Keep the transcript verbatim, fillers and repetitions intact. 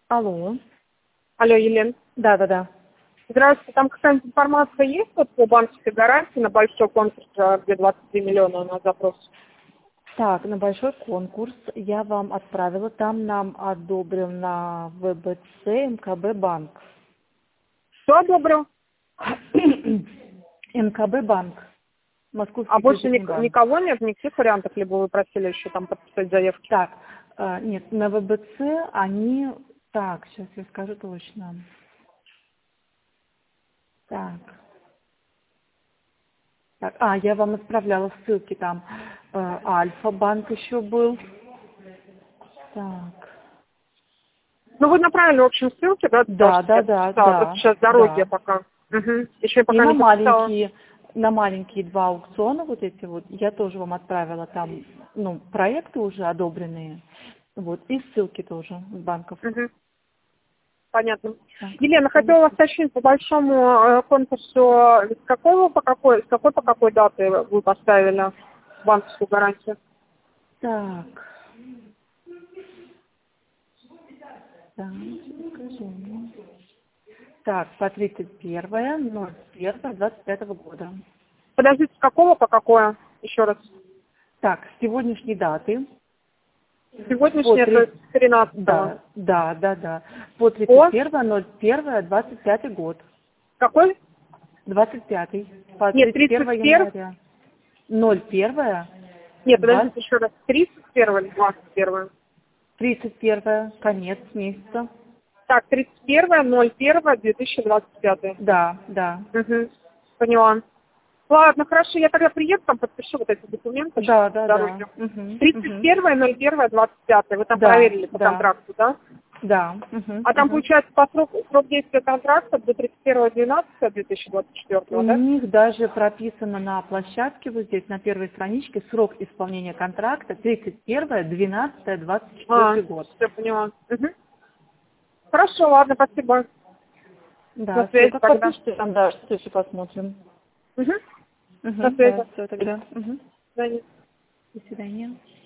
Алло. Алло, Елена. Да, да, да. Здравствуйте. Там какая-нибудь информация есть вот по банковской гарантии на большой конкурс, а, где двадцать три миллиона на запрос? Так, на большой конкурс я вам отправила. Там нам одобрил на ВБЦ МКБ банк. Кто одобрил? МКБ банк. А Московский больше кредитный ник- банк. никого нет, никаких вариантов, либо вы просили еще там подписать заявки? Так, э, нет, на ВБЦ они... Так, сейчас я скажу точно. Так. Так, а, я вам отправляла ссылки там. Э, Альфа-банк еще был. Так. Ну, вы направили, в общем, ссылки, да, то, Да, что я да, да, почитала. Просто да, сейчас дороги да. пока. Угу. Еще я И пока на не подписала. маленькие, на маленькие два аукциона вот эти вот, я тоже вам отправила там, ну, проекты уже одобренные, вот, и ссылки тоже с банков. Угу. Понятно. Так, Елена, что вы- хотела вас уточнить по большому э, конкурсу, с какого по какой, с какой по какой даты вы поставили банковскую гарантию? Так, так, скажи мне. Так, по тридцать первое ноль первое двадцать пятого года. Подождите, с какого по какое? Еще раз. Так, с сегодняшней даты по Сегодняшнее, то три... есть с тринадцатого. Да, да, да, да. По тридцать По первое ноль первое двадцать пятый год. какой? Двадцать пятый. По Нет, тридцать тридцать первое первое. января. Ноль первое. Нет, Двадцать. подождите еще раз. тридцать первое или двадцать первое? Тридцать первое. Конец месяца. Так, тридцать первое ноль первое две тысячи двадцать пятый. Да, да. Угу. Поняла. Ладно, хорошо, я тогда приеду, там подпишу вот эти документы сейчас Да, по да, да. дороге. Угу, тридцать угу. первое ноль первое двадцать пятый. Вы там Да, проверили по да, контракту, да? да. Угу, А там, угу. получается, по сроку, срок действия контракта до тридцать первого двенадцатого две тысячи двадцать четвёртого, У да? них даже прописано на площадке вот здесь, на первой страничке, срок исполнения контракта тридцать первое двенадцатое двадцать А, четвёртый год. все поняла. Угу. Хорошо, ладно, спасибо. На Да, все, связи как тогда. подпишите, там, да, что еще посмотрим. Угу. Угу, На да, связи. все тогда. Угу. До свидания. До свидания.